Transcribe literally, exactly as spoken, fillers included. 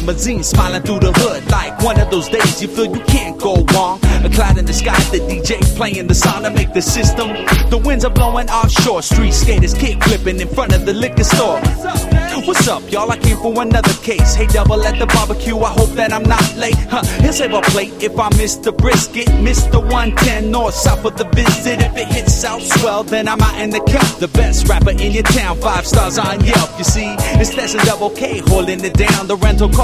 limousine, smiling through the hood like one of those days you feel you can't go wrong. A cloud in the sky, the D J playing the song to make the system. The winds are blowing offshore, street skaters kick flipping in front of the liquor store. What's up, y'all? I came for another case. Hey, double at the barbecue, I hope that I'm not late. Huh, he'll save a plate if I miss the brisket. Miss the one ten north, south of the visit. If it hits South Swell, then I'm out in the cup. The best rapper in your town, five stars on Yelp. You see, it's Tess and Double K holding it down. The rental car